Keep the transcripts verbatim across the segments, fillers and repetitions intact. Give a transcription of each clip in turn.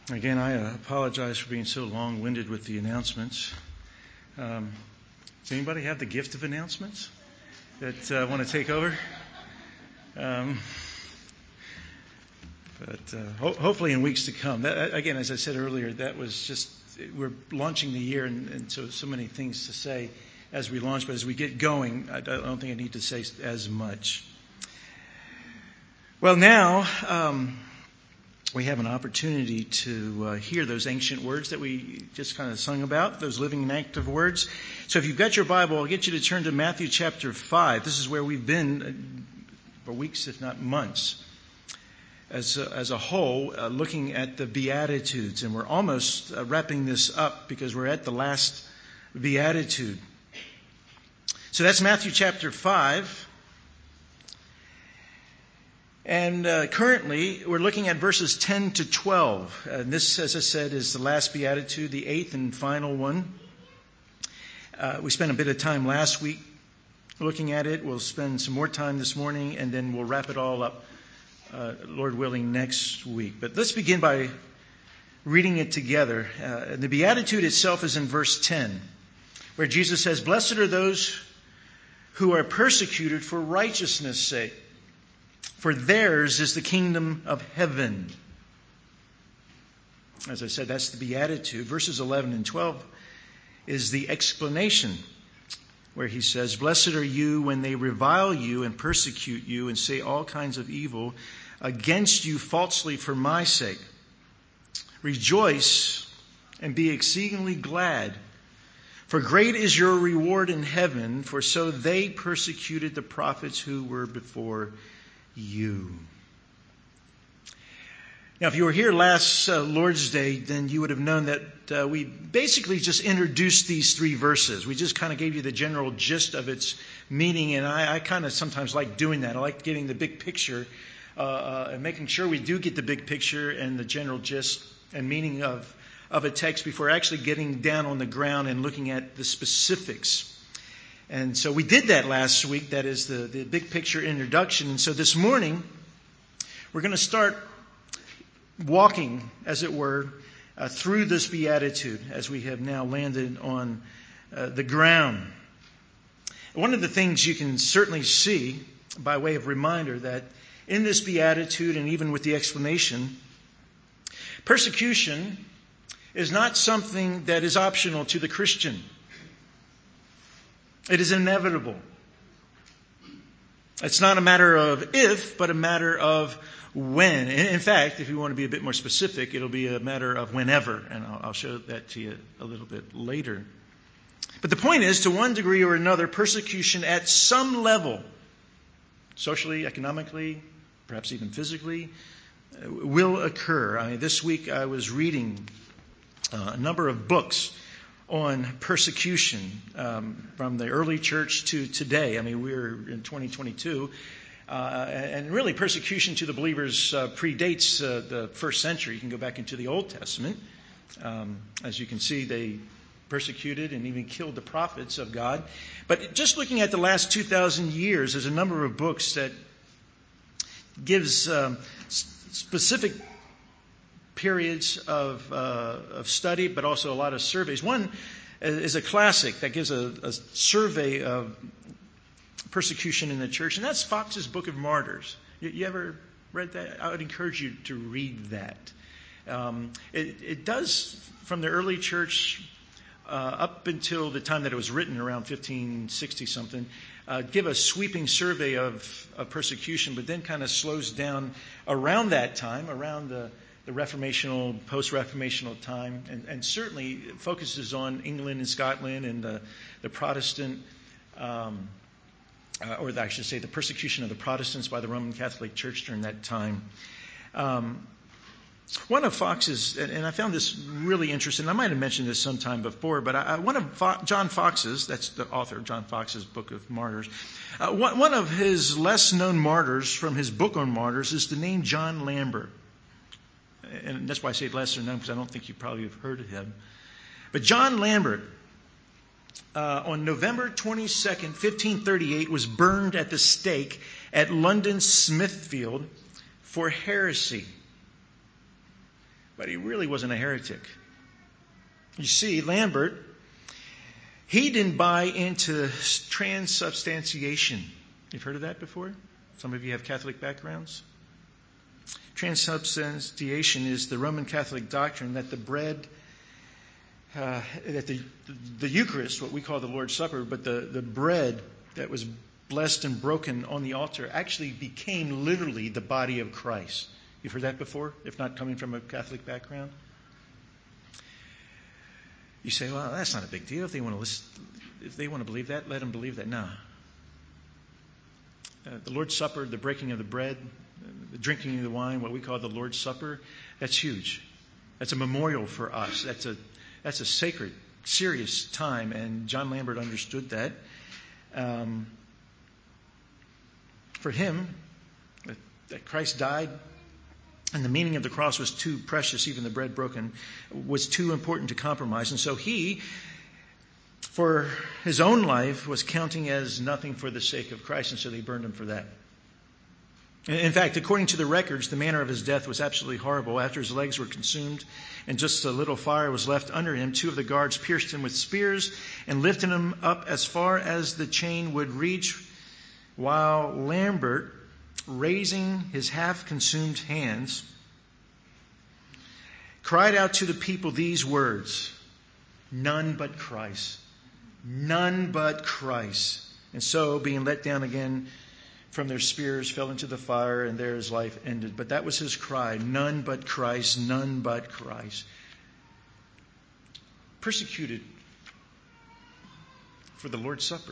Again, I uh, apologize for being so long-winded with the announcements. Um, does anybody have the gift of announcements that uh, want to take over? Um, but uh, ho- hopefully in weeks to come. That, again, as I said earlier, that was just, we're launching the year, and, and so so many things to say as we launch. But as we get going, I don't think I need to say as much. Well, now... Um, We have an opportunity to uh, hear those ancient words that we just kind of sung about, those living and active words. So if you've got your Bible, I'll get you to turn to Matthew chapter five. This is where we've been for weeks, if not months, as a, as a whole, uh, looking at the Beatitudes. And we're almost uh, wrapping this up because we're at the last Beatitude. So that's Matthew chapter five. And uh, currently, we're looking at verses ten to twelve. And this, as I said, is the last Beatitude, the eighth and final one. Uh, we spent a bit of time last week looking at it. We'll spend some more time this morning, and then we'll wrap it all up, uh, Lord willing, next week. But let's begin by reading it together. Uh, the Beatitude itself is in verse ten, where Jesus says, "Blessed are those who are persecuted for righteousness' sake, for theirs is the kingdom of heaven." As I said, that's the Beatitude. Verses eleven and twelve is the explanation, where he says, "Blessed are you when they revile you and persecute you and say all kinds of evil against you falsely for my sake. Rejoice and be exceedingly glad, for great is your reward in heaven, for so they persecuted the prophets who were before you." Now, if you were here last uh, Lord's Day, then you would have known that uh, we basically just introduced these three verses. We just kind of gave you the general gist of its meaning, and I, I kind of sometimes like doing that. I like getting the big picture uh, uh, and making sure we do get the big picture and the general gist and meaning of, of a text before actually getting down on the ground and looking at the specifics. And so we did that last week. That is the, the big picture introduction. And so this morning, we're going to start walking, as it were, uh, through this Beatitude as we have now landed on uh, the ground. One of the things you can certainly see, by way of reminder, that in this Beatitude and even with the explanation, persecution is not something that is optional to the Christian. It is inevitable. It's not a matter of if, but a matter of when. In fact, if you want to be a bit more specific, it'll be a matter of whenever, and I'll show that to you a little bit later. But the point is, to one degree or another, persecution at some level, socially, economically, perhaps even physically, will occur. I mean, this week I was reading uh, a number of books on persecution um, from the early church to today. I mean, we're in twenty twenty-two, uh, and really persecution to the believers uh, predates uh, the first century. You can go back into the Old Testament. Um, as you can see, they persecuted and even killed the prophets of God. But just looking at the last two thousand years, there's a number of books that gives um, specific periods of, uh, of study, but also a lot of surveys. One is a classic that gives a, a survey of persecution in the church, and that's Fox's Book of Martyrs. You, you ever read that? I would encourage you to read that. Um, it, it does, from the early church uh, up until the time that it was written, around fifteen sixty something, uh, give a sweeping survey of, of persecution, but then kind of slows down around that time, around the the Reformational, post-Reformational time, and, and certainly focuses on England and Scotland and the, the Protestant, um, uh, or the, I should say the persecution of the Protestants by the Roman Catholic Church during that time. Um, one of Fox's, and, and I found this really interesting, I might have mentioned this sometime before, but I, one of Fo- John Fox's, that's the author of John Fox's Book of Martyrs, uh, one, one of his less-known martyrs from his book on martyrs is the name John Lambert. And that's why I say lesser known, because I don't think you probably have heard of him. But John Lambert, uh, on November twenty-second, fifteen thirty-eight, was burned at the stake at London Smithfield for heresy. but he really wasn't a heretic. You see, Lambert, he didn't buy into transubstantiation. You've heard of that before? Some of you have Catholic backgrounds. Transubstantiation is the Roman Catholic doctrine that the bread, uh, that the, the Eucharist, what we call the Lord's Supper, but the, the bread that was blessed and broken on the altar actually became literally the body of Christ. You've heard that before, if not coming from a Catholic background? You say, well, that's not a big deal. If they want to listen, if they want to believe that, let them believe that. No. Uh, the Lord's Supper, the breaking of the bread, the drinking of the wine, what we call the Lord's Supper, that's huge. That's a memorial for us. That's a that's a sacred, serious time, and John Lambert understood that. Um, for him, that, that Christ died, and the meaning of the cross was too precious, even the bread broken, was too important to compromise. And so he, for his own life, was counting as nothing for the sake of Christ, and so they burned him for that. In fact, according to the records, the manner of his death was absolutely horrible. After his legs were consumed and just a little fire was left under him, two of the guards pierced him with spears and lifted him up as far as the chain would reach, while Lambert, raising his half-consumed hands, cried out to the people these words, "None but Christ. None but Christ." And so, being let down again from their spears, fell into the fire, and there his life ended. But that was his cry, none but Christ, none but Christ. Persecuted for the Lord's Supper.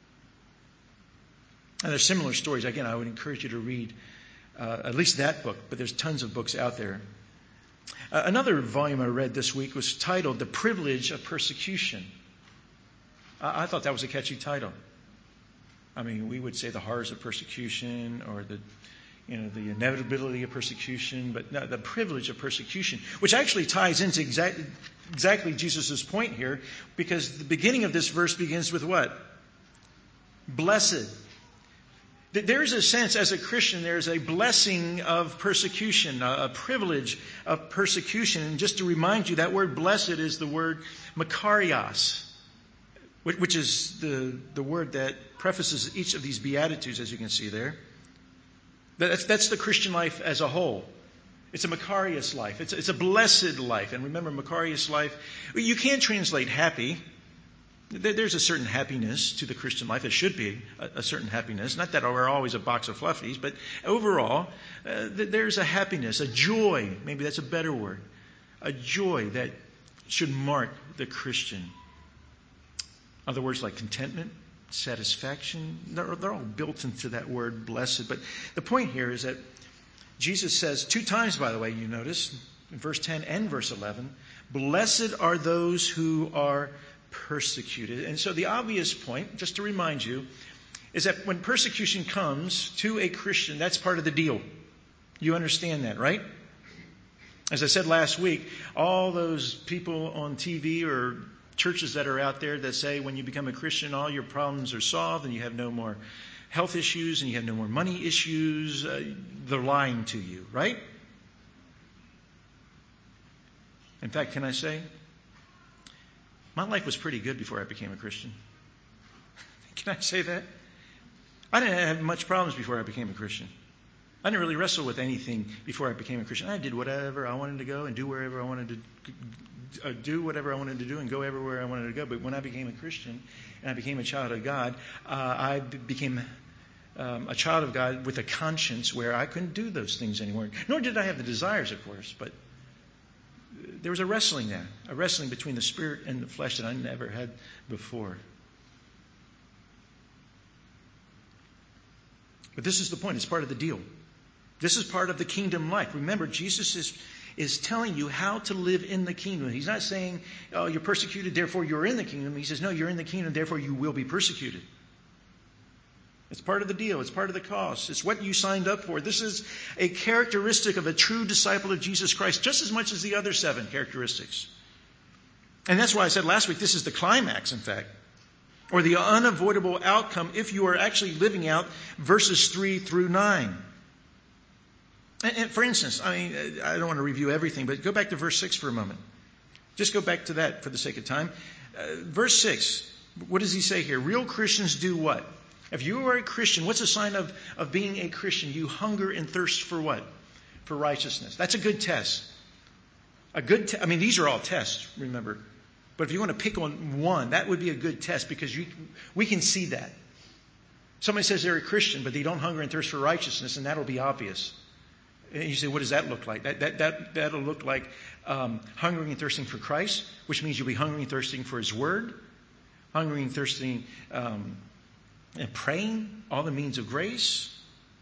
And there's similar stories. Again, I would encourage you to read uh, at least that book, but there's tons of books out there. Uh, another volume I read this week was titled The Privilege of Persecution. I, I thought that was a catchy title. I mean, we would say the horrors of persecution or the, you know, the inevitability of persecution, but no, the privilege of persecution, which actually ties into exactly, exactly Jesus' point here, because the beginning of this verse begins with what? Blessed. There's a sense, as a Christian, there's a blessing of persecution, a privilege of persecution. And just to remind you, that word blessed is the word makarios, which is the, the word that prefaces each of these Beatitudes, as you can see there. That's, that's the Christian life as a whole. It's a Macarius life. It's, it's a blessed life. And remember, Macarius life, you can't translate happy. There's a certain happiness to the Christian life. There should be a, a certain happiness. Not that we're always a box of fluffies, but overall, uh, there's a happiness, a joy. Maybe that's a better word. A joy that should mark the Christian. Other words like contentment, satisfaction, they're, they're all built into that word blessed. But the point here is that Jesus says two times, by the way, you notice, in verse ten and verse eleven, blessed are those who are persecuted. And so the obvious point, just to remind you, is that when persecution comes to a Christian, that's part of the deal. You understand that, right? As I said last week, all those people on T V or churches that are out there that say when you become a Christian, all your problems are solved and you have no more health issues and you have no more money issues, uh, they're lying to you, right? In fact, can I say, my life was pretty good before I became a Christian. Can I say that? I didn't have much problems before I became a Christian. I didn't really wrestle with anything before I became a Christian. I did whatever I wanted to go and do wherever I wanted to uh, do whatever I wanted to do and go everywhere I wanted to go. But when I became a Christian and I became a child of God, uh, I b- became um, a child of God with a conscience where I couldn't do those things anymore. Nor did I have the desires, of course, but there was a wrestling there, a wrestling between the spirit and the flesh that I never had before. But this is the point. It's part of the deal. This is part of the kingdom life. Remember, Jesus is, is telling you how to live in the kingdom. He's not saying, oh, you're persecuted, therefore you're in the kingdom. He says, no, you're in the kingdom, therefore you will be persecuted. It's part of the deal. It's part of the cost. It's what you signed up for. This is a characteristic of a true disciple of Jesus Christ, just as much as the other seven characteristics. And that's why I said last week, this is the climax, in fact, or the unavoidable outcome if you are actually living out verses three through nine. And, and for instance, I mean, I don't want to review everything, but go back to verse six for a moment. Just go back to that for the sake of time. Uh, verse six, what does he say here? Real Christians do what? If you are a Christian, what's a sign of, of being a Christian? You hunger and thirst for what? For righteousness. That's a good test. A good, te- I mean, these are all tests, remember. But if you want to pick on one, that would be a good test because you, we can see that. Somebody says they're a Christian, but they don't hunger and thirst for righteousness, and that'll be obvious. And you say, what does that look like? That, that, that, that'll look like um, hungering and thirsting for Christ, which means you'll be hungering and thirsting for His Word, hungering and thirsting um, and praying, all the means of grace.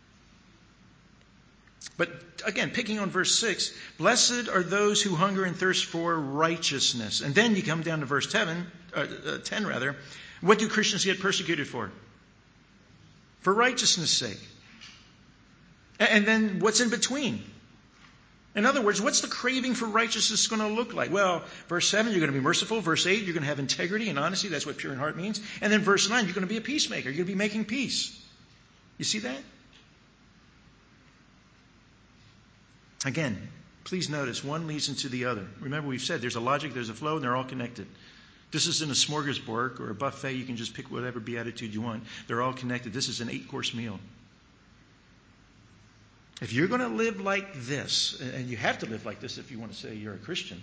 But again, picking on verse six, blessed are those who hunger and thirst for righteousness. And then you come down to verse seven, uh, uh, ten rather. What do Christians get persecuted for? For righteousness' sake. And then what's in between? In other words, what's the craving for righteousness going to look like? Well, verse seven, you're going to be merciful. Verse eight, you're going to have integrity and honesty. That's what pure in heart means. And then verse nine, you're going to be a peacemaker. You're going to be making peace. You see that? Again, please notice, one leads into the other. Remember, we've said there's a logic, there's a flow, and they're all connected. This isn't a smorgasbord or a buffet. You can just pick whatever beatitude you want. They're all connected. This is an eight-course meal. If you're going to live like this, and you have to live like this if you want to say you're a Christian.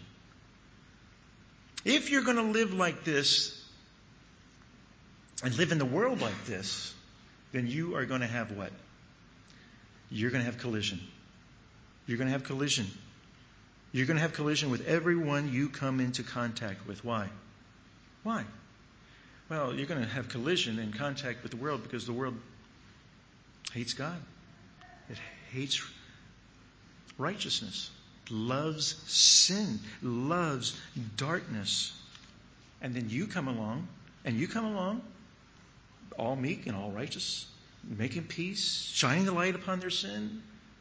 If you're going to live like this and live in the world like this, then you are going to have what? You're going to have collision. You're going to have collision. You're going to have collision with everyone you come into contact with. Why? Why? Well, you're going to have collision and contact with the world because the world hates God. It hates righteousness, loves sin, loves darkness. And then you come along, and you come along, all meek and all righteous, making peace, shining the light upon their sin.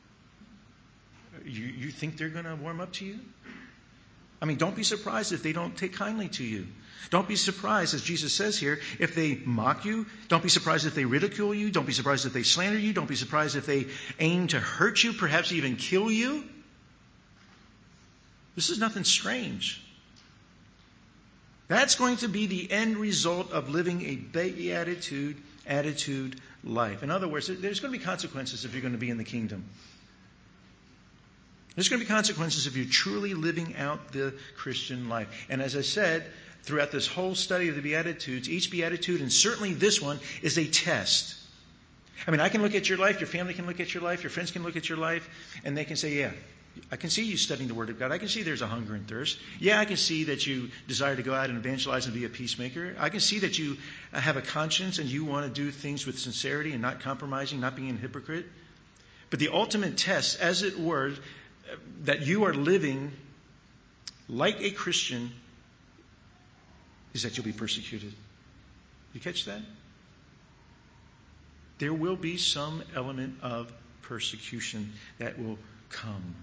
You, you think they're going to warm up to you? I mean, don't be surprised if they don't take kindly to you. Don't be surprised, as Jesus says here, if they mock you. Don't be surprised if they ridicule you. Don't be surprised if they slander you. Don't be surprised if they aim to hurt you, perhaps even kill you. This is nothing strange. That's going to be the end result of living a beatitude, attitude life. In other words, there's going to be consequences if you're going to be in the kingdom. There's going to be consequences if you're truly living out the Christian life. And as I said, throughout this whole study of the Beatitudes, each Beatitude, and certainly this one, is a test. I mean, I can look at your life, your family can look at your life, your friends can look at your life, and they can say, yeah, I can see you studying the Word of God. I can see there's a hunger and thirst. Yeah, I can see that you desire to go out and evangelize and be a peacemaker. I can see that you have a conscience and you want to do things with sincerity and not compromising, not being a hypocrite. But the ultimate test, as it were, that you are living like a Christian is that you'll be persecuted. You catch that? There will be some element of persecution that will come.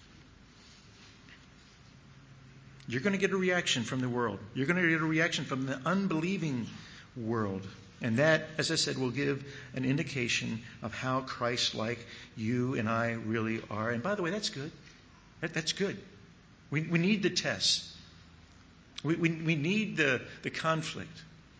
You're going to get a reaction from the world. You're going to get a reaction from the unbelieving world. And that, as I said, will give an indication of how Christ-like you and I really are. And by the way, that's good. That, that's good. We, we need the test. We, we, we need the, the conflict.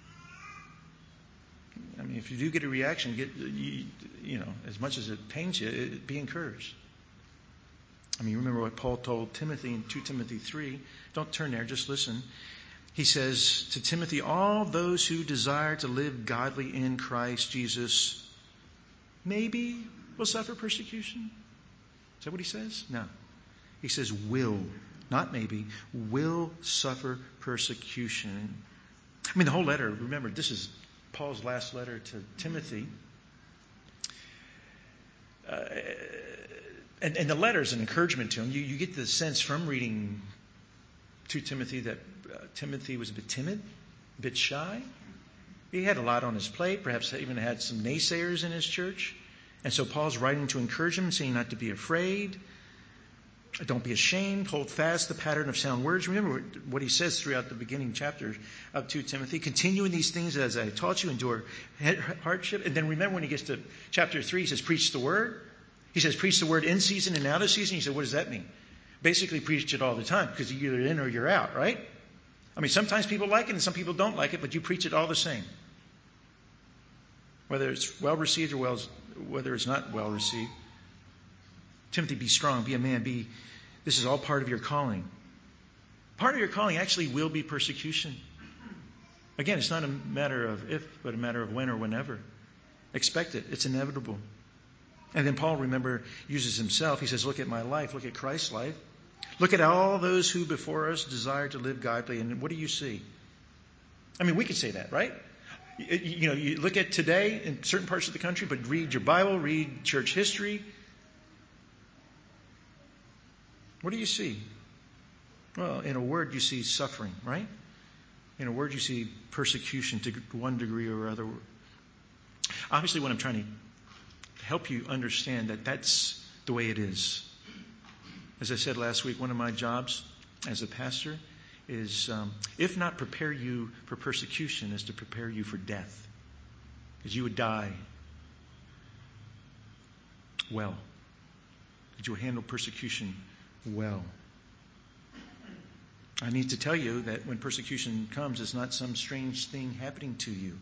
I mean, if you do get a reaction, get you, you know, as much as it pains you, it, be encouraged. I mean, remember what Paul told Timothy in Second Timothy three. Don't turn there, just listen. He says to Timothy, all those who desire to live godly in Christ Jesus maybe will suffer persecution. Is that what he says? No. He says will, not maybe, will suffer persecution. I mean, the whole letter, remember, this is Paul's last letter to Timothy. Uh, and, and the letter is an encouragement to him. You, you get the sense from reading to Timothy that uh, Timothy was a bit timid, a bit shy. He had a lot on his plate, perhaps even had some naysayers in his church. And so Paul's writing to encourage him, saying not to be afraid. Don't be ashamed. Hold fast the pattern of sound words. Remember what he says throughout the beginning chapter of Second Timothy. Continue in these things as I taught you. Endure hardship. And then remember when he gets to chapter three, he says, preach the word. He says, preach the word in season and out of season. You say, what does that mean? Basically, preach it all the time because you're either in or you're out, right? I mean, sometimes people like it and some people don't like it, but you preach it all the same. Whether it's well received or well, whether it's not well received. Timothy, be strong, be a man, be. This is all part of your calling. Part of your calling actually will be persecution. Again, it's not a matter of if, but a matter of when or whenever. Expect it. It's inevitable. And then Paul, remember, uses himself. He says, look at my life. Look at Christ's life. Look at all those who before us desired to live godly. And what do you see? I mean, we could say that, right? You, you know, you look at today in certain parts of the country, but read your Bible, read church history. What do you see? Well, in a word, you see suffering, right? In a word, you see persecution to one degree or other. Obviously, what I'm trying to help you understand that that's the way it is. As I said last week, one of my jobs as a pastor is, um, if not prepare you for persecution, is to prepare you for death. Because you would die well. That you would handle persecution well. I need to tell you that when persecution comes, it's not some strange thing happening to you.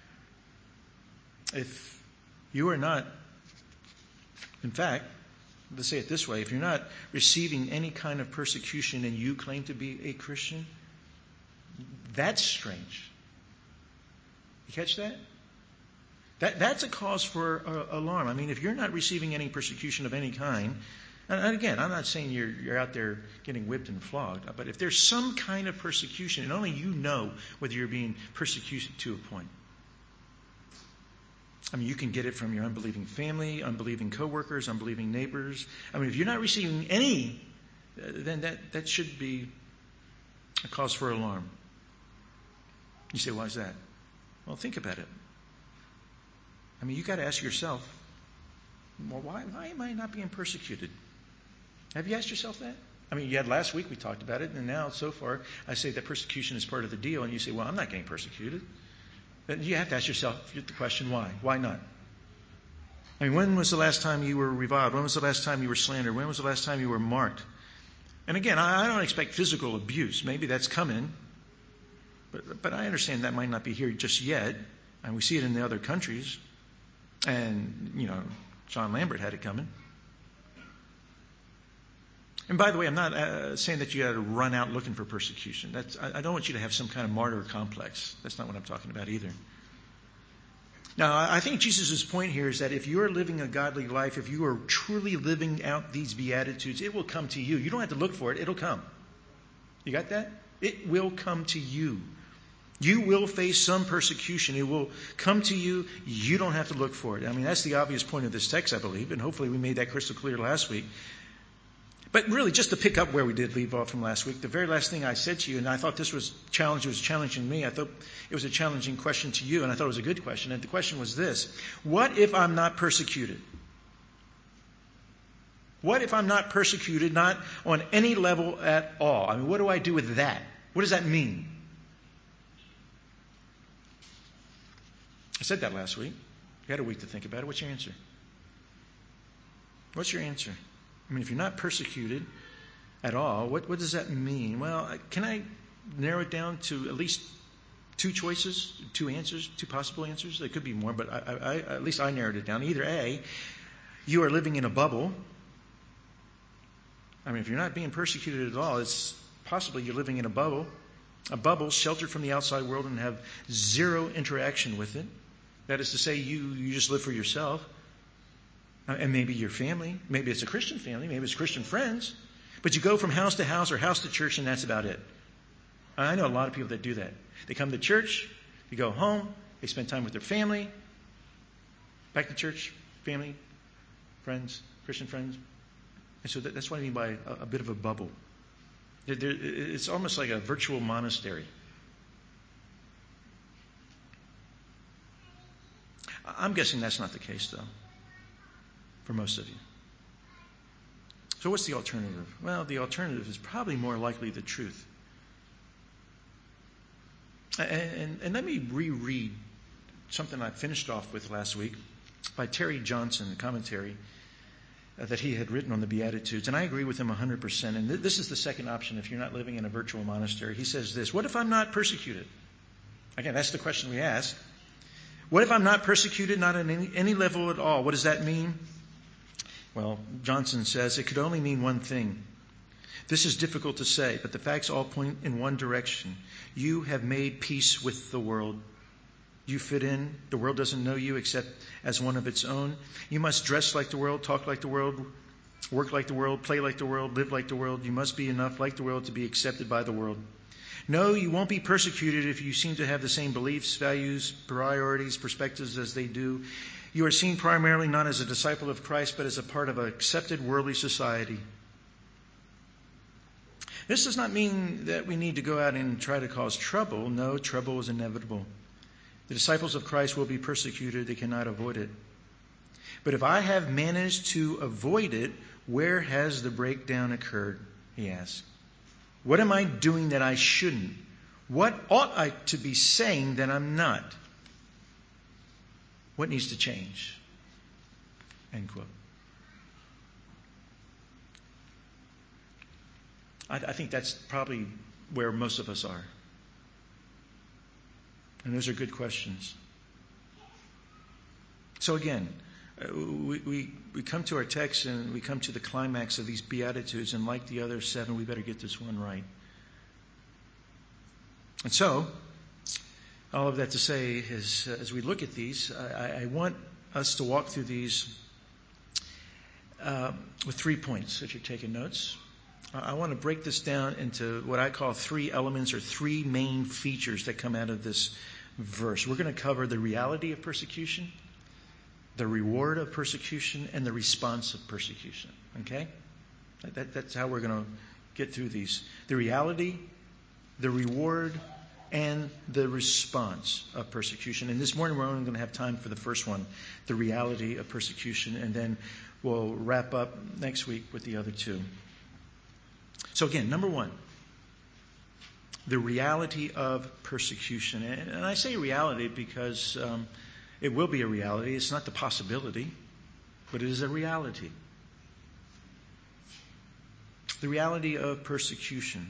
If you are not, in fact, let's say it this way, if you're not receiving any kind of persecution and you claim to be a Christian, that's strange. You catch that? That that's a cause for uh, alarm. I mean, if you're not receiving any persecution of any kind, and again, I'm not saying you're you're out there getting whipped and flogged, but if there's some kind of persecution, and only you know whether you're being persecuted to a point. I mean, you can get it from your unbelieving family, unbelieving coworkers, unbelieving neighbors. I mean, if you're not receiving any, then that, that should be a cause for alarm. You say, why is that? Well, think about it. I mean, you got to ask yourself, well, why, why am I not being persecuted? Have you asked yourself that? I mean, you had last week we talked about it, and now so far I say that persecution is part of the deal, and you say, well, I'm not getting persecuted. But you have to ask yourself the question, why? Why not? I mean, when was the last time you were reviled? When was the last time you were slandered? When was the last time you were marked? And again, I don't expect physical abuse. Maybe that's coming. But, but I understand that might not be here just yet. And we see it in the other countries. And, you know, John Lambert had it coming. And by the way, I'm not uh, saying that you got to run out looking for persecution. That's, I, I don't want you to have some kind of martyr complex. That's not what I'm talking about either. Now, I think Jesus' point here is that if you are living a godly life, if you are truly living out these Beatitudes, it will come to you. You don't have to look for it. It'll come. You got that? It will come to you. You will face some persecution. It will come to you. You don't have to look for it. I mean, that's the obvious point of this text, I believe, and hopefully we made that crystal clear last week. But really, just to pick up where we did leave off from last week, the very last thing I said to you, and I thought this was challenge, it was challenging me. I thought it was a challenging question to you, and I thought it was a good question. And the question was this: what if I'm not persecuted? What if I'm not persecuted, not on any level at all? I mean, what do I do with that? What does that mean? I said that last week. You had a week to think about it. What's your answer? What's your answer? I mean, if you're not persecuted at all, what, what does that mean? Well, can I narrow it down to at least two choices, two answers, two possible answers? There could be more, but I, I, at least I narrowed it down. Either A, you are living in a bubble. I mean, if you're not being persecuted at all, it's possibly you're living in a bubble, a bubble sheltered from the outside world and have zero interaction with it. That is to say, you, you just live for yourself. And maybe your family, maybe it's a Christian family, maybe it's Christian friends, but you go from house to house or house to church and that's about it. I know a lot of people that do that. They come to church, they go home, they spend time with their family, back to church, family, friends, Christian friends. And so that's what I mean by a, a bit of a bubble. There, there, it's almost like a virtual monastery. I'm guessing that's not the case, though, for most of you. So what's the alternative? Well, the alternative is probably more likely the truth. And, and, and let me reread something I finished off with last week by Terry Johnson, the commentary. uh, that he had written on the Beatitudes, and I agree with him one hundred percent. And th- this is the second option if you're not living in a virtual monastery. He says this: what if I'm not persecuted? Again, that's the question we ask. What if I'm not persecuted, not at any, any level at all? What does that mean? Well, Johnson says it could only mean one thing. This is difficult to say, but the facts all point in one direction. You have made peace with the world. You fit in. The world doesn't know you except as one of its own. You must dress like the world, talk like the world, work like the world, play like the world, live like the world. You must be enough like the world to be accepted by the world. No, you won't be persecuted if you seem to have the same beliefs, values, priorities, perspectives as they do. You are seen primarily not as a disciple of Christ, but as a part of an accepted worldly society. This does not mean that we need to go out and try to cause trouble. No, trouble is inevitable. The disciples of Christ will be persecuted. They cannot avoid it. But if I have managed to avoid it, where has the breakdown occurred? He asks. What am I doing that I shouldn't? What ought I to be saying that I'm not? What needs to change? End quote. I, I think that's probably where most of us are. And those are good questions. So again, we, we, we come to our text and we come to the climax of these Beatitudes, and like the other seven, we better get this one right. And so, all of that to say is, uh, as we look at these, I, I want us to walk through these uh, with three points, if you're taking notes. I want to break this down into what I call three elements or three main features that come out of this verse. We're going to cover the reality of persecution, the reward of persecution, and the response of persecution. Okay? That, that's how we're going to get through these. The reality, the reward, and the response of persecution. And this morning we're only going to have time for the first one, the reality of persecution, and then we'll wrap up next week with the other two. So again, number one, the reality of persecution. And I say reality because um, it will be a reality. It's not the possibility, but it is a reality. The reality of persecution.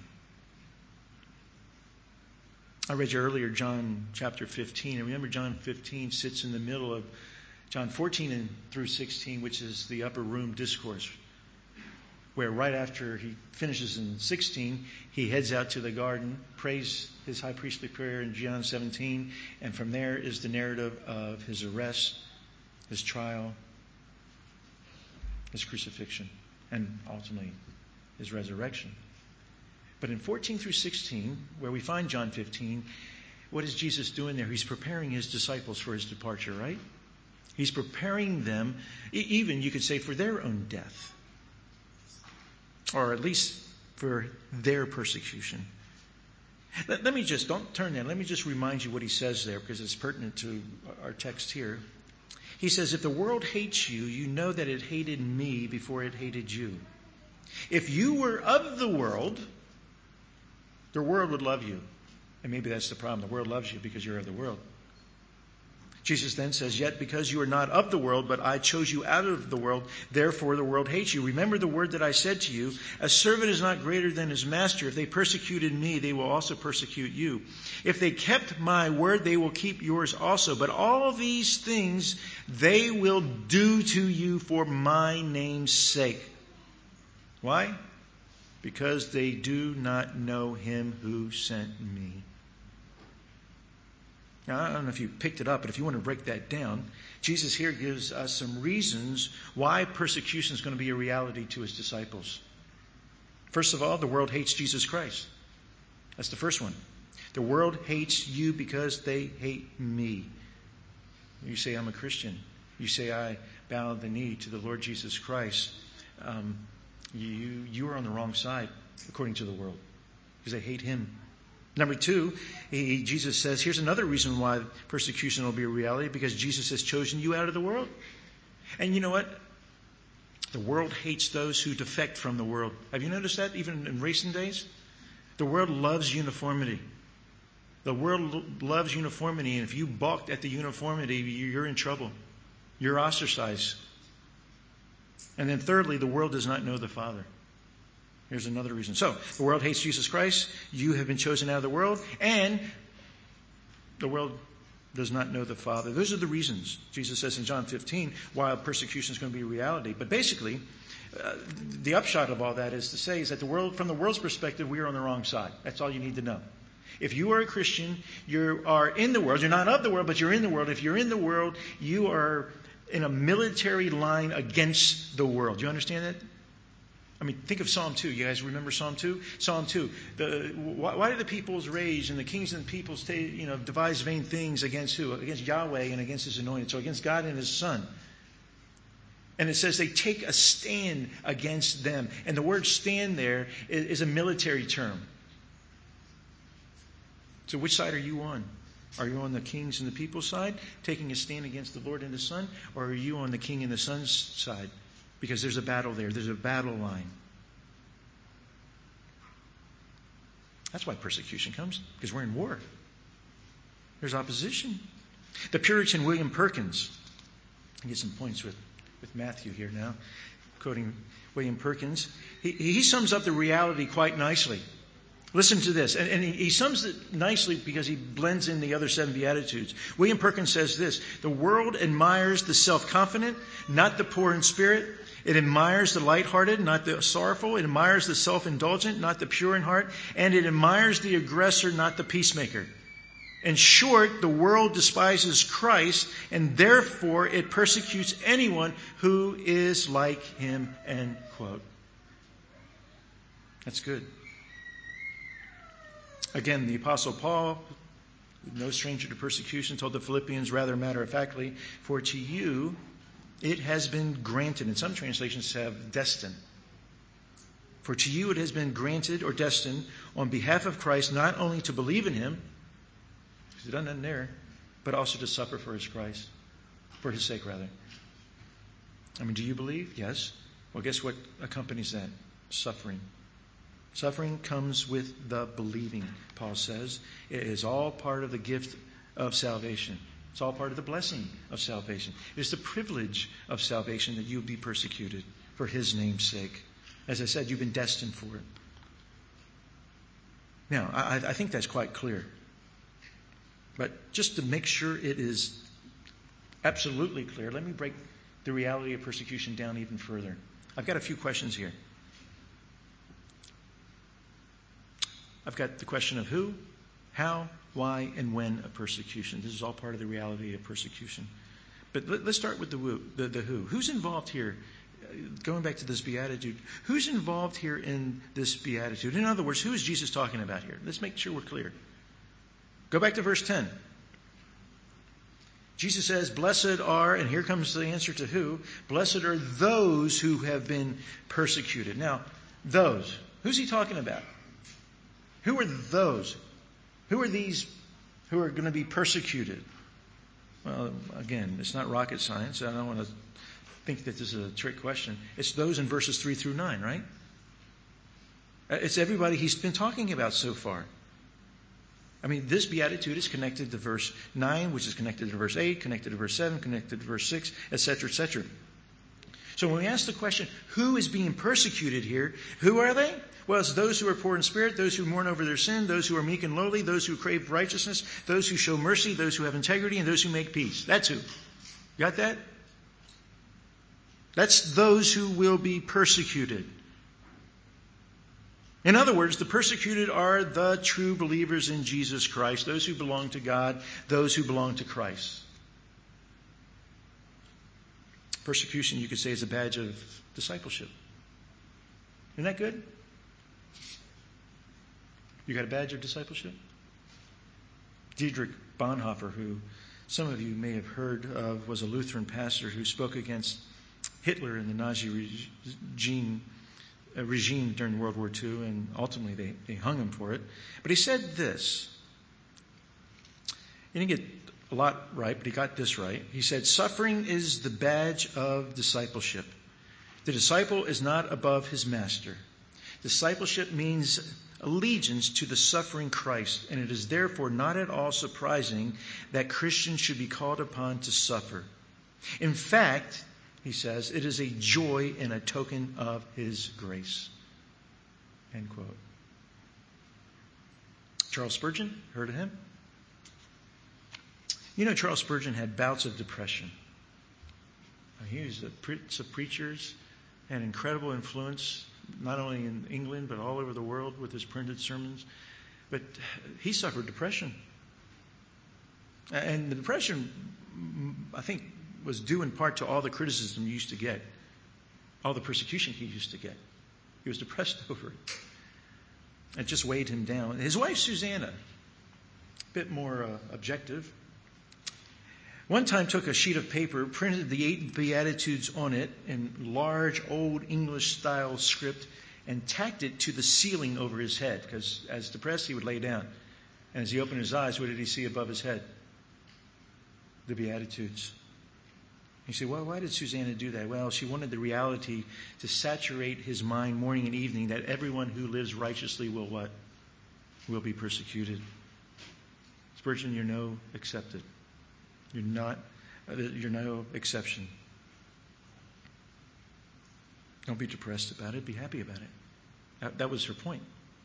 I read you earlier John chapter fifteen. And remember, John fifteen sits in the middle of John fourteen and through sixteen, which is the upper room discourse, where right after he finishes in sixteen, he heads out to the garden, prays his high priestly prayer in John seventeen, and from there is the narrative of his arrest, his trial, his crucifixion, and ultimately his resurrection. But in fourteen through sixteen, where we find John fifteen, what is Jesus doing there? He's preparing his disciples for his departure, right? He's preparing them, even you could say, for their own death. Or at least for their persecution. Let, let me just, don't turn there. Let me just remind you what he says there, because it's pertinent to our text here. He says, if the world hates you, you know that it hated me before it hated you. If you were of the world, the world would love you. And maybe that's the problem. The world loves you because you're of the world. Jesus then says, yet because you are not of the world, but I chose you out of the world, therefore the world hates you. Remember the word that I said to you, a servant is not greater than his master. If they persecuted me, they will also persecute you. If they kept my word, they will keep yours also. But all these things they will do to you for my name's sake. Why? Because they do not know him who sent me. Now, I don't know if you picked it up, but if you want to break that down, Jesus here gives us some reasons why persecution is going to be a reality to his disciples. First of all, the world hates Jesus Christ. That's the first one. The world hates you because they hate me. You say, I'm a Christian. You say, I bow the knee to the Lord Jesus Christ. Um, you, you are on the wrong side, according to the world, because they hate him. Number two, he, Jesus says, here's another reason why persecution will be a reality, because Jesus has chosen you out of the world. And you know what? The world hates those who defect from the world. Have you noticed that even in recent days? The world loves uniformity. The world loves uniformity, and if you balk at the uniformity, you're in trouble. You're ostracized. And then thirdly, the world does not know the Father. Here's another reason. So, the world hates Jesus Christ. You have been chosen out of the world. And the world does not know the Father. Those are the reasons, Jesus says in John fifteen, why persecution is going to be a reality. But basically, uh, the upshot of all that is to say is that the world, from the world's perspective, we are on the wrong side. That's all you need to know. If you are a Christian, you are in the world. You're not of the world, but you're in the world. If you're in the world, you are in a military line against the world. Do you understand that? I mean, think of Psalm two. You guys remember Psalm two? Psalm two. The, why, why do the peoples rage and the kings and the peoples t- you know, devise vain things against who? Against Yahweh and against His anointed. So against God and His Son. And it says they take a stand against them. And the word stand there is, is a military term. So which side are you on? Are you on the kings and the people's side, taking a stand against the Lord and His Son? Or are you on the king and the son's side? Because there's a battle there. There's a battle line. That's why persecution comes. Because we're in war. There's opposition. The Puritan William Perkins. I get some points with, with Matthew here now. Quoting William Perkins. He, he sums up the reality quite nicely. Listen to this. And, and he, he sums it nicely because he blends in the other seven Beatitudes. William Perkins says this. The world admires the self-confident, not the poor in spirit. It admires the lighthearted, not the sorrowful. It admires the self-indulgent, not the pure in heart. And it admires the aggressor, not the peacemaker. In short, the world despises Christ, and therefore it persecutes anyone who is like Him, end quote. That's good. Again, the Apostle Paul, no stranger to persecution, told the Philippians rather matter-of-factly, for to you it has been granted. And some translations have destined. For to you it has been granted or destined on behalf of Christ not only to believe in Him, because He's done nothing there, but also to suffer for His Christ, for His sake rather. I mean, do you believe? Yes. Well, guess what accompanies that? Suffering. Suffering comes with the believing, Paul says. It is all part of the gift of salvation. It's all part of the blessing of salvation. It is the privilege of salvation that you be persecuted for His name's sake. As I said, you've been destined for it. Now, I, I think that's quite clear. But just to make sure it is absolutely clear, let me break the reality of persecution down even further. I've got a few questions here. I've got the question of who, how, why, and when of persecution. This is all part of the reality of persecution. But let, let's start with the, who, the, the who. Who's involved here? Going back to this beatitude, who's involved here in this beatitude? In other words, who is Jesus talking about here? Let's make sure we're clear. Go back to verse ten. Jesus says, blessed are, and here comes the answer to who, blessed are those who have been persecuted. Now, those, who's he talking about? Who are those? Who are these who are going to be persecuted? Well, again, it's not rocket science. I don't want to think that this is a trick question. It's those in verses three through nine, right? It's everybody he's been talking about so far. I mean, this beatitude is connected to verse nine, which is connected to verse eight, connected to verse seven, connected to verse six, et cetera, et cetera. So when we ask the question, who is being persecuted here? Who are they? Well, it's those who are poor in spirit, those who mourn over their sin, those who are meek and lowly, those who crave righteousness, those who show mercy, those who have integrity, and those who make peace. That's who. Got that? That's those who will be persecuted. In other words, the persecuted are the true believers in Jesus Christ, those who belong to God, those who belong to Christ. Persecution, you could say, is a badge of discipleship. Isn't that good? You got a badge of discipleship? Dietrich Bonhoeffer, who some of you may have heard of, was a Lutheran pastor who spoke against Hitler and the Nazi regime, uh, regime during World War Two, and ultimately they, they hung him for it. But he said this. He didn't get a lot right, but he got this right. He said, suffering is the badge of discipleship. The disciple is not above his master. Discipleship means allegiance to the suffering Christ, and it is therefore not at all surprising that Christians should be called upon to suffer. In fact, he says, it is a joy and a token of his grace. End quote. Charles Spurgeon, heard of him? You know, Charles Spurgeon had bouts of depression. He was a prince of preachers, had incredible influence, not only in England, but all over the world with his printed sermons. But he suffered depression. And the depression, I think, was due in part to all the criticism he used to get, all the persecution he used to get. He was depressed over it. It just weighed him down. His wife, Susanna, a bit more uh, objective, one time took a sheet of paper, printed the eight Beatitudes on it in large old English style script, and tacked it to the ceiling over his head, because as depressed he would lay down. And as he opened his eyes, what did he see above his head? The Beatitudes. You say, well, why did Susanna do that? Well, she wanted the reality to saturate his mind morning and evening that everyone who lives righteously will what? Will be persecuted. Spurgeon, you're no accepted. You're not, you're no exception. Don't be depressed about it. Be happy about it. That, that was her point.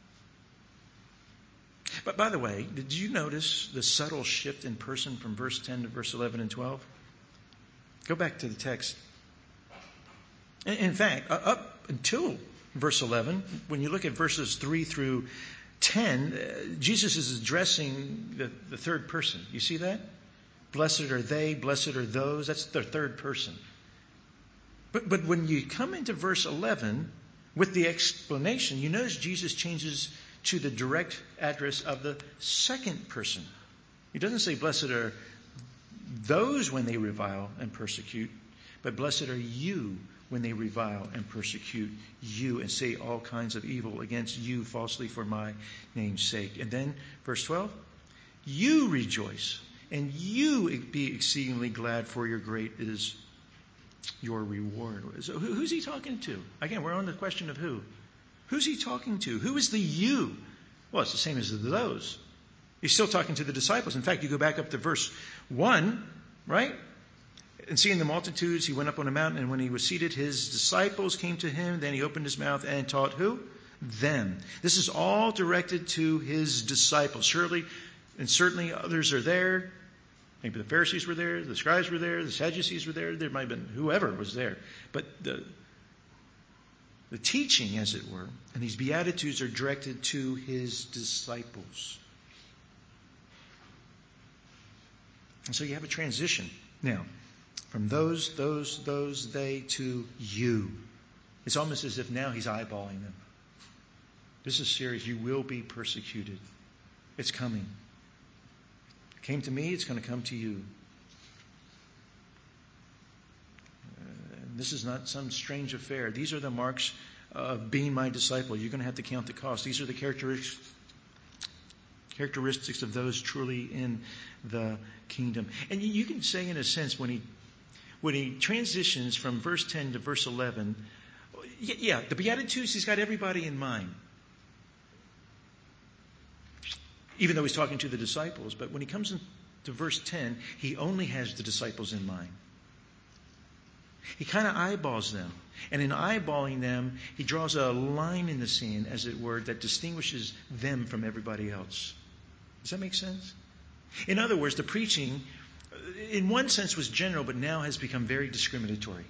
But by the way, did you notice the subtle shift in person from verse ten to verse eleven and twelve? Go back to the text. In, in fact, up until verse eleven, when you look at verses three through ten, uh, Jesus is addressing the, the third person. You see that? Blessed are they, blessed are those. That's the third person. But, but when you come into verse eleven with the explanation, you notice Jesus changes to the direct address of the second person. He doesn't say blessed are those when they revile and persecute, but blessed are you when they revile and persecute you and say all kinds of evil against you falsely for my name's sake. And then verse twelve, you rejoice and you be exceedingly glad, for your great is your reward. So who's he talking to? Again, we're on the question of who. Who's he talking to? Who is the you? Well, it's the same as the those. He's still talking to the disciples. In fact, you go back up to verse one, right? And seeing the multitudes, he went up on a mountain, and when he was seated, his disciples came to him. Then he opened his mouth and taught who? Them. This is all directed to his disciples. Surely, and certainly others are there. Maybe the Pharisees were there, the scribes were there, the Sadducees were there. There might have been whoever was there. But the The teaching, as it were, and these Beatitudes are directed to his disciples. And so you have a transition now from those, those, those, they to you. It's almost as if now he's eyeballing them. This is serious. You will be persecuted. It's coming. It came to me, it's going to come to you. This is not some strange affair. These are the marks of being my disciple. You're going to have to count the cost. These are the characteristics characteristics of those truly in the kingdom. And you can say, in a sense, when he when he transitions from verse ten to verse eleven, yeah, the Beatitudes, he's got everybody in mind. Even though he's talking to the disciples. But when he comes into verse ten, he only has the disciples in mind. He kind of eyeballs them. And in eyeballing them, he draws a line in the sand, as it were, that distinguishes them from everybody else. Does that make sense? In other words, the preaching, in one sense, was general, but now has become very discriminatory.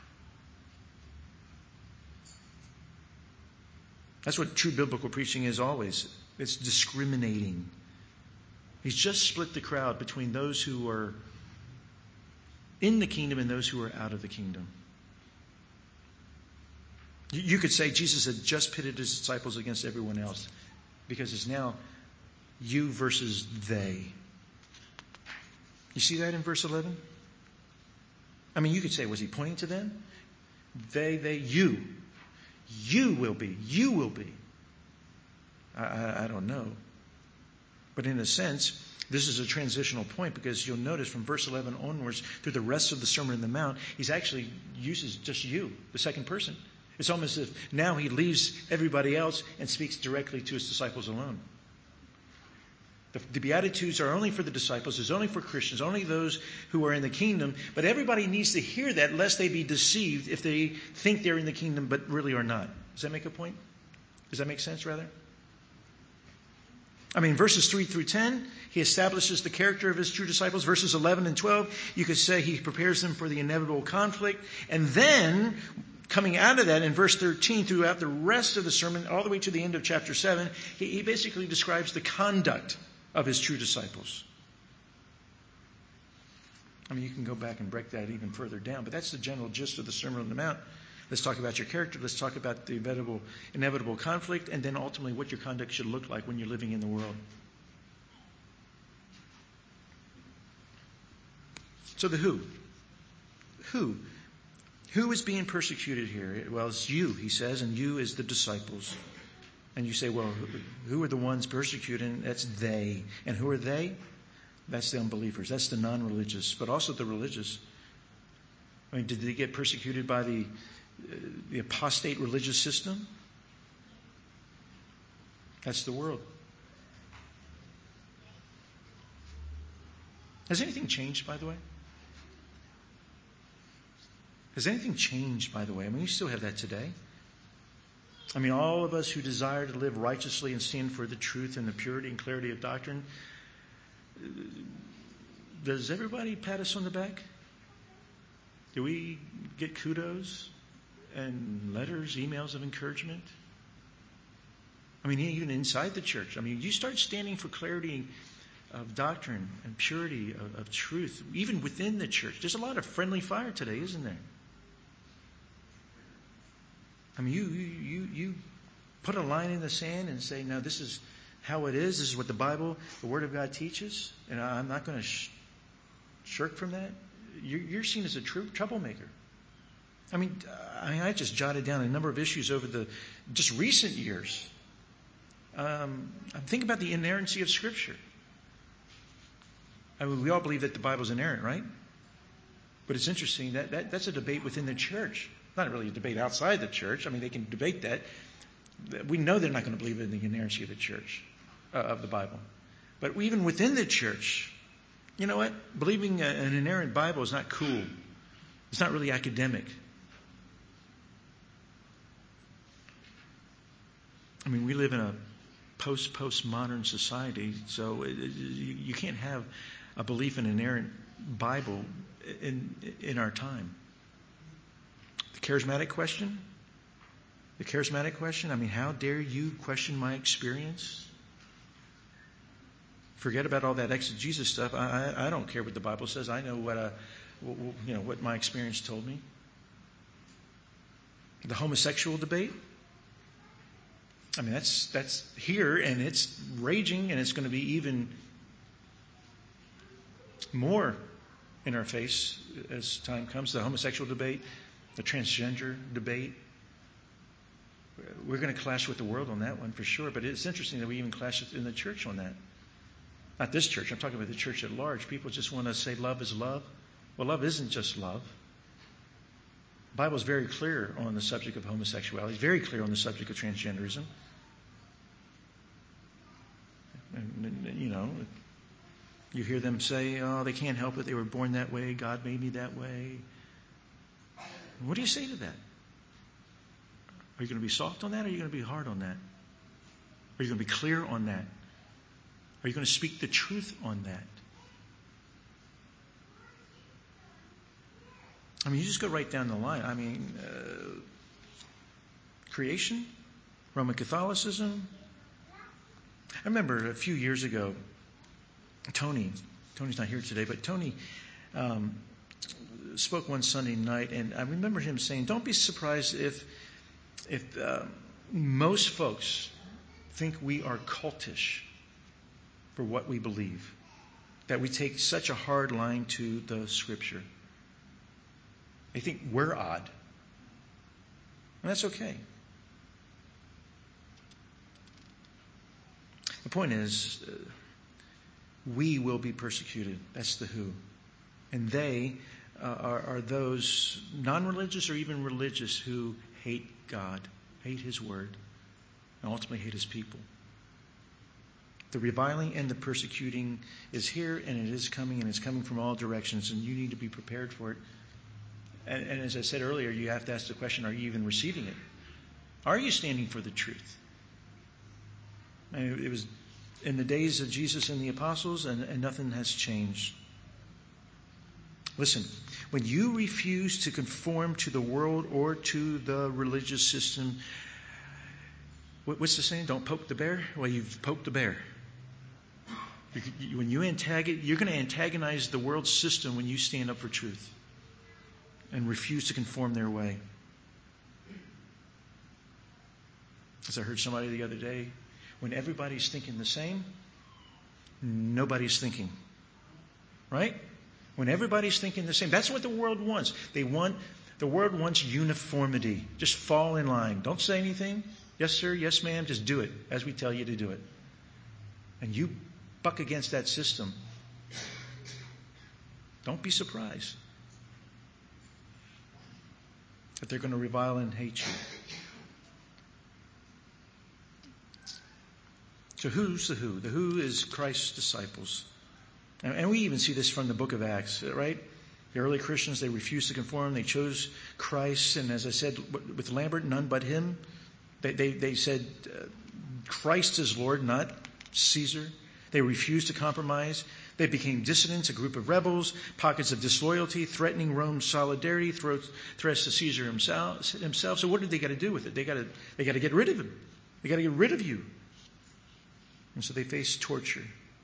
That's what true biblical preaching is always. It's discriminating. He's just split the crowd between those who are in the kingdom and those who are out of the kingdom. You could say Jesus had just pitted his disciples against everyone else, because it's now you versus they. You see that in verse eleven? I mean, you could say, was he pointing to them? They, they, you. You will be. You will be. I, I, I don't know. But in a sense, this is a transitional point, because you'll notice from verse eleven onwards through the rest of the Sermon on the Mount, he's actually uses just you, the second person. It's almost as if now he leaves everybody else and speaks directly to his disciples alone. The, the Beatitudes are only for the disciples, it's only for Christians, only those who are in the kingdom. But everybody needs to hear that lest they be deceived if they think they're in the kingdom but really are not. Does that make a point? Does that make sense, rather? I mean, verses three through ten, he establishes the character of his true disciples. Verses eleven and twelve, you could say he prepares them for the inevitable conflict. And then, coming out of that, in verse thirteen, throughout the rest of the sermon, all the way to the end of chapter seven, he, he basically describes the conduct of his true disciples. I mean, you can go back and break that even further down, but that's the general gist of the Sermon on the Mount. Let's talk about your character. Let's talk about the inevitable, inevitable conflict, and then ultimately what your conduct should look like when you're living in the world. So the who. Who? Who is being persecuted here? Well, it's you, he says, and you is the disciples. And you say, well, who are the ones persecuting? That's they. And who are they? That's the unbelievers. That's the non-religious, but also the religious. I mean, did they get persecuted by the uh, the apostate religious system? That's the world. Has anything changed, by the way? Has anything changed, by the way? I mean, you still have that today. I mean, all of us who desire to live righteously and stand for the truth and the purity and clarity of doctrine, does everybody pat us on the back? Do we get kudos and letters, emails of encouragement? I mean, even inside the church. I mean, you start standing for clarity of doctrine and purity of, of truth, even within the church. There's a lot of friendly fire today, isn't there? I mean, you you you, you put a line in the sand and say, no, this is how it is. This is what the Bible, the Word of God teaches, and I'm not going to sh- shirk from that. You're, you're seen as a true troublemaker. I mean, I mean, I just jotted down a number of issues over the just recent years. Um, think about the inerrancy of Scripture. I mean, we all believe that the Bible is inerrant, right? But it's interesting that, that that's a debate within the church. Not really a debate outside the church. I mean, they can debate that. We know they're not going to believe in the inerrancy of the church, uh, of the Bible. But even within the church, you know what? Believing an inerrant Bible is not cool. It's not really academic. I mean, we live in a post-postmodern society, so it, it, you can't have a belief in an inerrant Bible in in our time. The charismatic question? The charismatic question? I mean, how dare you question my experience? Forget about all that exegesis stuff. I, I, I don't care what the Bible says. I know what, uh, what, you know, what my experience told me. The homosexual debate? I mean, that's that's here, and it's raging, and it's going to be even more in our face as time comes. The homosexual debate, the transgender debate. We're going to clash with the world on that one for sure, but it's interesting that we even clash in the church on that. Not this church, I'm talking about the church at large. People just want to say love is love. Well, love isn't just love. The Bible is very clear on the subject of homosexuality, very clear on the subject of transgenderism. And, you know, you hear them say, oh, they can't help it. They were born that way. God made me that way. What do you say to that? Are you going to be soft on that, or are you going to be hard on that? Are you going to be clear on that? Are you going to speak the truth on that? I mean, you just go right down the line. I mean, uh, creation, Roman Catholicism. I remember a few years ago, Tony, Tony's not here today, but Tony um, spoke one Sunday night, and I remember him saying, don't be surprised if if uh, most folks think we are cultish for what we believe, that we take such a hard line to the Scripture. They think we're odd. And that's okay. The point is, uh, we will be persecuted. That's the who. And they uh, are, are those non-religious or even religious who hate God, hate His Word, and ultimately hate His people. The reviling and the persecuting is here, and it is coming, and it's coming from all directions, and you need to be prepared for it. And, and as I said earlier, you have to ask the question, are you even receiving it? Are you standing for the truth? I mean, it was in the days of Jesus and the apostles, and, and nothing has changed. Listen, when you refuse to conform to the world or to the religious system, what's the saying? Don't poke the bear? Well, you've poked the bear. When you antagonize, you're going to antagonize the world system when you stand up for truth and refuse to conform their way. As I heard somebody the other day, when everybody's thinking the same, nobody's thinking. Right? When everybody's thinking the same. That's what the world wants. They want, the world wants uniformity. Just fall in line. Don't say anything. Yes, sir. Yes, ma'am. Just do it as we tell you to do it. And you buck against that system. Don't be surprised that they're going to revile and hate you. So who's the who? The who is Christ's disciples. And we even see this from the book of Acts, right? The early Christians, they refused to conform. They chose Christ. And as I said with Lambert, none but him. They, they, they said uh, Christ is Lord, not Caesar. They refused to compromise. They became dissidents, a group of rebels, pockets of disloyalty, threatening Rome's solidarity, threats, threats to Caesar himself, himself. So what did they got to do with it? They got to they got to get rid of him. They got to get rid of you. And so they faced torture.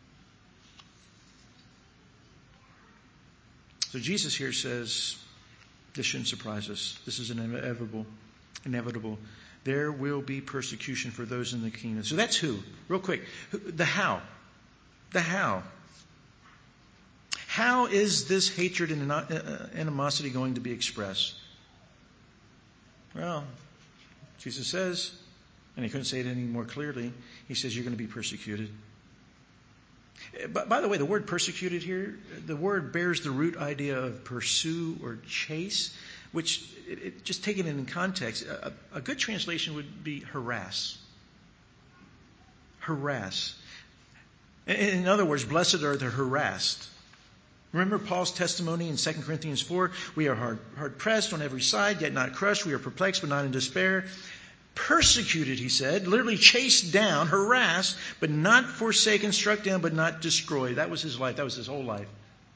So Jesus here says, this shouldn't surprise us. This is inevitable. Inevitable. There will be persecution for those in the kingdom. So that's who. Real quick. The how. The how. How is this hatred and animosity going to be expressed? Well, Jesus says, and he couldn't say it any more clearly, he says you're going to be persecuted. But by the way, the word persecuted here, the word bears the root idea of pursue or chase, which, it, it, just taken in context, a, a good translation would be harass. Harass. In, in other words, blessed are the harassed. Remember Paul's testimony in Second Corinthians four? We are hard, hard pressed on every side, yet not crushed. We are perplexed, but not in despair. Persecuted, he said, literally chased down, harassed, but not forsaken, struck down, but not destroyed. That was his life. That was his whole life.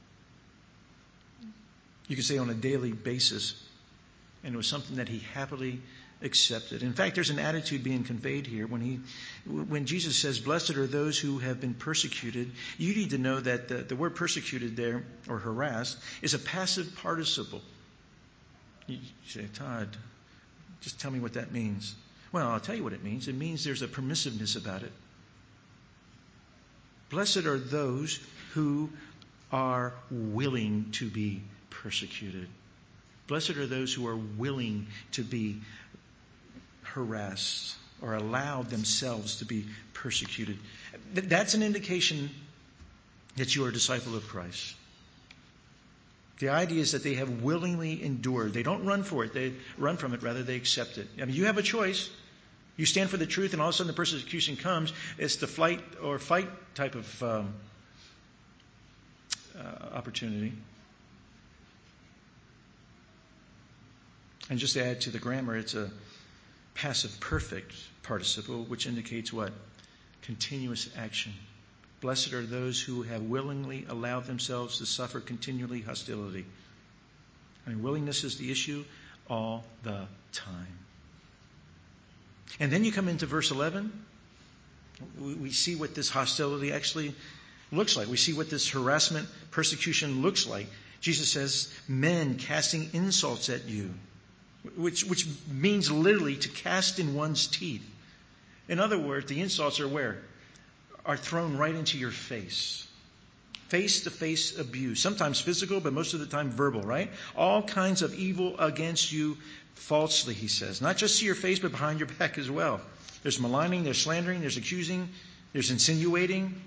You could say on a daily basis. And it was something that he happily accepted. In fact, there's an attitude being conveyed here. When he, when Jesus says, blessed are those who have been persecuted, you need to know that the, the word persecuted there, or harassed, is a passive participle. You say, Todd, just tell me what that means. Well, I'll tell you what it means. It means there's a permissiveness about it. Blessed are those who are willing to be persecuted. Blessed are those who are willing to be harassed or allow themselves to be persecuted. That's an indication that you are a disciple of Christ. The idea is that they have willingly endured. They don't run for it. They run from it. Rather, they accept it. I mean, you have a choice. You stand for the truth, and all of a sudden the persecution comes. It's the flight or fight type of um, uh, opportunity. And just to add to the grammar, it's a passive perfect participle, which indicates what? Continuous action. Blessed are those who have willingly allowed themselves to suffer continually hostility. I mean, willingness is the issue all the time. And then you come into verse eleven. We see what this hostility actually looks like. We see what this harassment, persecution looks like. Jesus says, men casting insults at you, which, which means literally to cast in one's teeth. In other words, the insults are where? Are thrown right into your face. Face-to-face abuse. Sometimes physical, but most of the time verbal, right? All kinds of evil against you falsely, he says. Not just to your face, but behind your back as well. There's maligning, there's slandering, there's accusing, there's insinuating.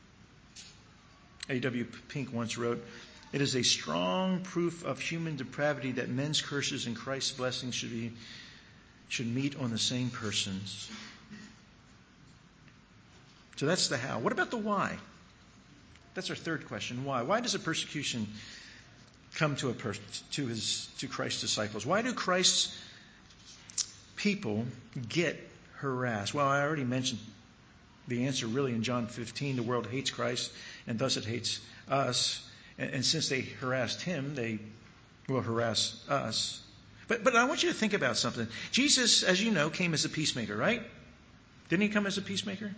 A W Pink once wrote, it is a strong proof of human depravity that men's curses and Christ's blessings should be should meet on the same persons. So that's the how. What about the why? That's our third question. Why? Why does a persecution come to a person, to his to Christ's disciples? Why do Christ's people get harassed? Well, I already mentioned the answer really in John fifteen. The world hates Christ, and thus it hates us. And, and since they harassed him, they will harass us. But but I want you to think about something. Jesus, as you know, came as a peacemaker, right? Didn't he come as a peacemaker?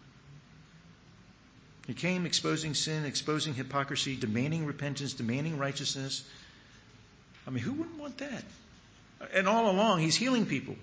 He came exposing sin, exposing hypocrisy, demanding repentance, demanding righteousness. I mean, who wouldn't want that? And all along, he's healing people.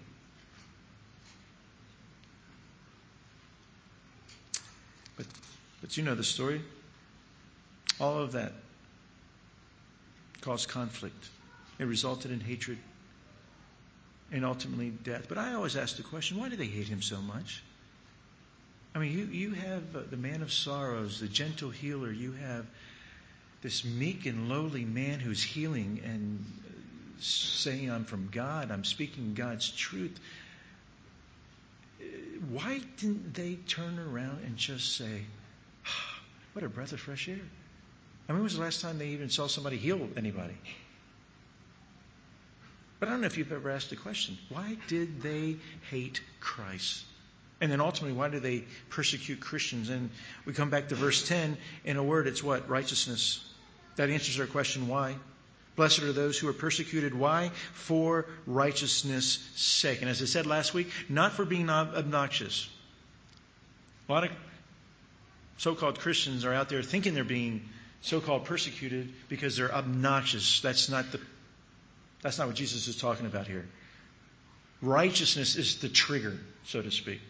But, but you know the story. All of that caused conflict. It resulted in hatred and ultimately death. But I always ask the question, why do they hate him so much? I mean, you, you have the man of sorrows, the gentle healer. You have this meek and lowly man who's healing and saying, I'm from God. I'm speaking God's truth. Why didn't they turn around and just say, oh, what a breath of fresh air? I mean, when was the last time they even saw somebody heal anybody? But I don't know if you've ever asked the question, why did they hate Christ? And then ultimately, why do they persecute Christians? And we come back to verse ten. In a word, it's what? Righteousness. That answers our question, why? Blessed are those who are persecuted. Why? For righteousness' sake. And as I said last week, not for being obnoxious. A lot of so-called Christians are out there thinking they're being so-called persecuted because they're obnoxious. That's not the, that's not what Jesus is talking about here. Righteousness is the trigger, so to speak.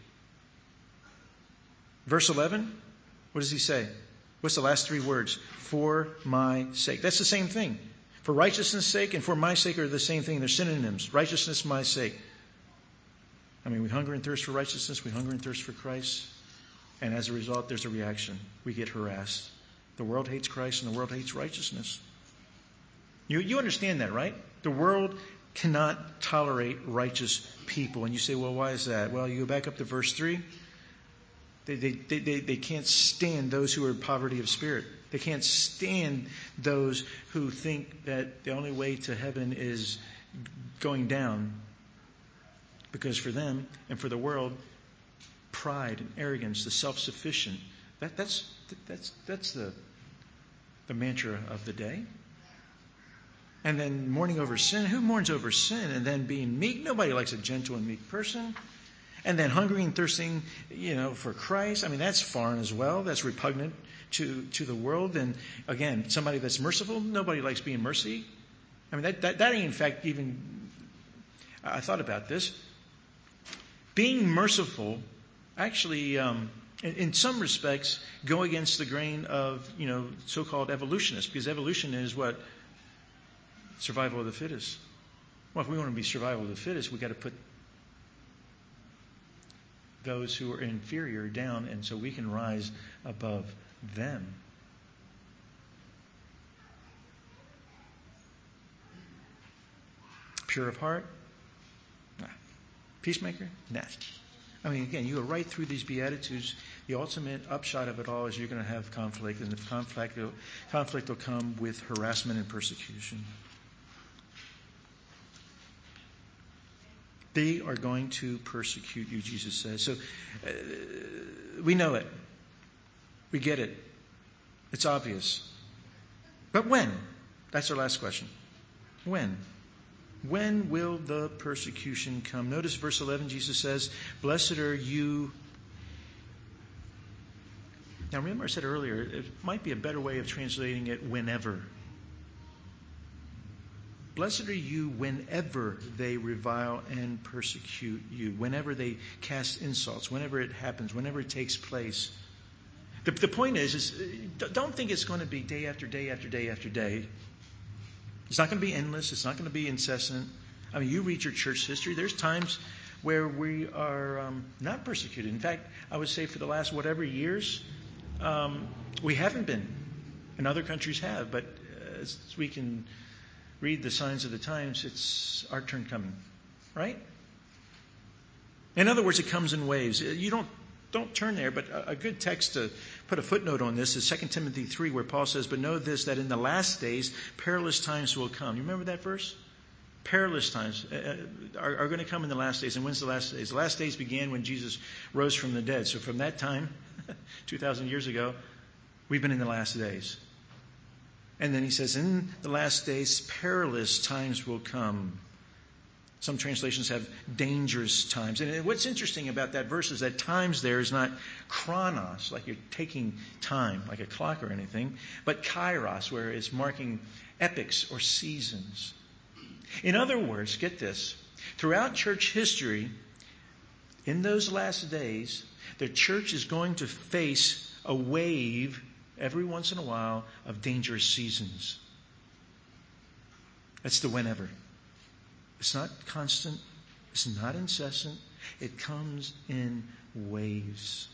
Verse eleven, what does he say? What's the last three words? For my sake. That's the same thing. For righteousness' sake and for my sake are the same thing. They're synonyms. Righteousness, my sake. I mean, we hunger and thirst for righteousness. We hunger and thirst for Christ. And as a result, there's a reaction. We get harassed. The world hates Christ and the world hates righteousness. You, you understand that, right? The world cannot tolerate righteous people. And you say, well, why is that? Well, you go back up to verse three. They, they, they, they, they can't stand those who are in poverty of spirit. They can't stand those who think that the only way to heaven is going down. Because for them and for the world, pride and arrogance, the self-sufficient, that, that's, that's, that's the, the mantra of the day. And then mourning over sin. Who mourns over sin? And then being meek. Nobody likes a gentle and meek person. And then hungry and thirsting, you know, for Christ. I mean, that's foreign as well. That's repugnant to, to the world. And again, somebody that's merciful. Nobody likes being mercy. I mean, that, that, that ain't in fact even, I thought about this. Being merciful actually, um, in, in some respects, go against the grain of, you know, so-called evolutionists. Because evolution is what? Survival of the fittest. Well, if we want to be survival of the fittest, we've got to put those who are inferior down, and so we can rise above them. Pure of heart? Nah. Peacemaker? Nah. I mean, again, you go right through these Beatitudes. The ultimate upshot of it all is you're going to have conflict, and the conflict will, conflict will come with harassment and persecution. They are going to persecute you, Jesus says. So uh, we know it. We get it. It's obvious. But when? That's our last question. When? When will the persecution come? Notice verse eleven, Jesus says, blessed are you. Now remember I said earlier, it might be a better way of translating it whenever. Blessed are you whenever they revile and persecute you, whenever they cast insults, whenever it happens, whenever it takes place. The, the point is, is, don't think it's going to be day after day after day after day. It's not going to be endless. It's not going to be incessant. I mean, you read your church history. There's times where we are um, not persecuted. In fact, I would say for the last whatever years, um, we haven't been. And other countries have. But uh, as we can read the signs of the times, it's our turn coming, right? In other words, it comes in waves. You don't don't turn there, but a, a good text to put a footnote on this is Second Timothy three, where Paul says, "But know this, that in the last days perilous times will come." You remember that verse? Perilous times are, are going to come in the last days. And when's the last days? The last days began when Jesus rose from the dead. So from that time, two thousand years ago, we've been in the last days. And then he says, in the last days, perilous times will come. Some translations have dangerous times. And what's interesting about that verse is that times there is not chronos, like you're taking time, like a clock or anything, but kairos, where it's marking epochs or seasons. In other words, get this, throughout church history, in those last days, the church is going to face a wave every once in a while of dangerous seasons. That's the whenever. It's not constant. It's not incessant. It comes in waves.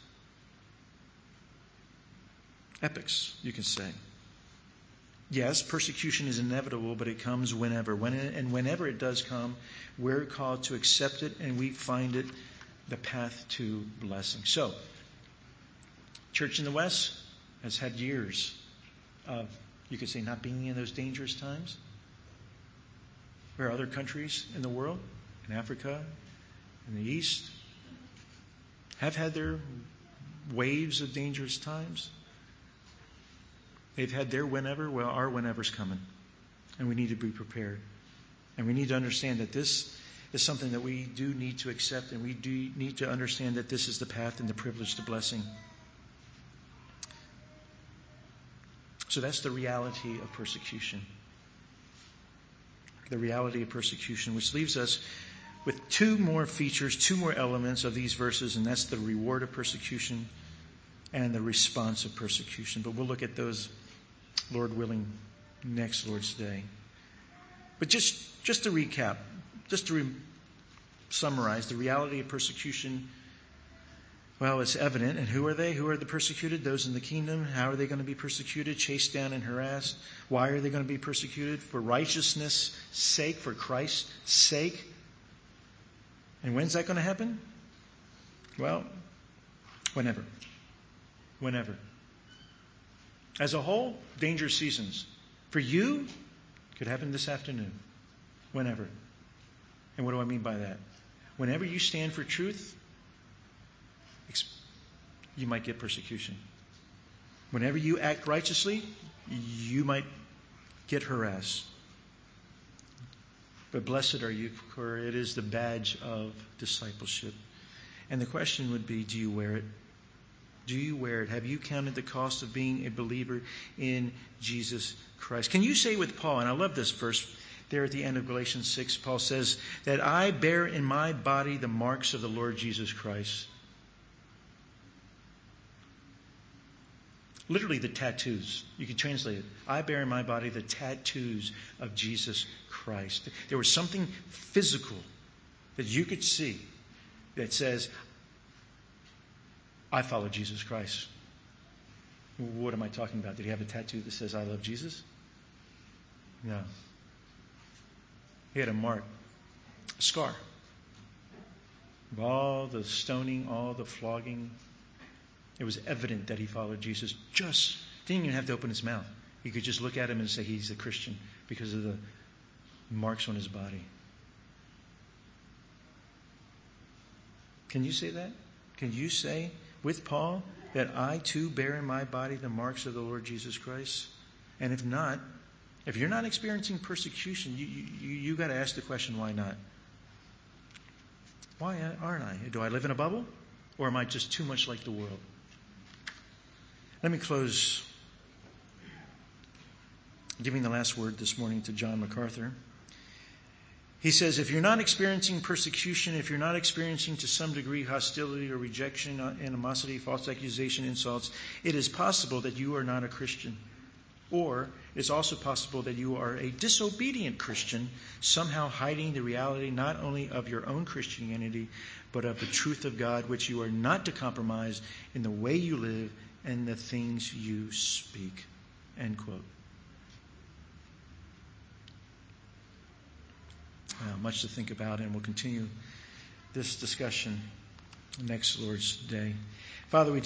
Epochs, you can say. Yes, persecution is inevitable, but it comes whenever. When it, and whenever it does come, we're called to accept it, and we find it the path to blessing. So, Church in the West has had years of, you could say, not being in those dangerous times. Where other countries in the world, in Africa, in the East, have had their waves of dangerous times. They've had their whenever. Well, our whenever's coming. And we need to be prepared. And we need to understand that this is something that we do need to accept, and we do need to understand that this is the path and the privilege to blessing. So that's the reality of persecution. The reality of persecution, which leaves us with two more features, two more elements of these verses, and that's the reward of persecution and the response of persecution. But we'll look at those, Lord willing, next Lord's Day. But just, just to recap, just to re- summarize, the reality of persecution, well, it's evident. And who are they? Who are the persecuted? Those in the kingdom. How are they going to be persecuted? Chased down and harassed. Why are they going to be persecuted? For righteousness' sake, for Christ's sake. And when's that going to happen? Well, whenever. Whenever. As a whole, danger seasons. For you, it could happen this afternoon. Whenever. And what do I mean by that? Whenever you stand for truth, you might get persecution. Whenever you act righteously, you might get harassed. But blessed are you, for it is the badge of discipleship. And the question would be, do you wear it? Do you wear it? Have you counted the cost of being a believer in Jesus Christ? Can you say with Paul, and I love this verse there at the end of Galatians six, Paul says that I bear in my body the marks of the Lord Jesus Christ. Literally the tattoos. You can translate it. I bear in my body the tattoos of Jesus Christ. There was something physical that you could see that says, I follow Jesus Christ. What am I talking about? Did he have a tattoo that says, I love Jesus? No. He had a mark, a scar. Of all the stoning, all the flogging, it was evident that he followed Jesus. Just didn't even have to open his mouth. You could just look at him and say he's a Christian because of the marks on his body. Can you say that? Can you say with Paul that I too bear in my body the marks of the Lord Jesus Christ? And if not, if you're not experiencing persecution, you you, you got to ask the question, why not? Why aren't I? Do I live in a bubble? Or am I just too much like the world? Let me close giving the last word this morning to John MacArthur. He says, if you're not experiencing persecution, if you're not experiencing to some degree hostility or rejection, animosity, false accusation, insults, it is possible that you are not a Christian. Or it's also possible that you are a disobedient Christian, somehow hiding the reality not only of your own Christianity, but of the truth of God, which you are not to compromise in the way you live and the things you speak. End quote. Uh, much to think about, and we'll continue this discussion next Lord's Day. Father, we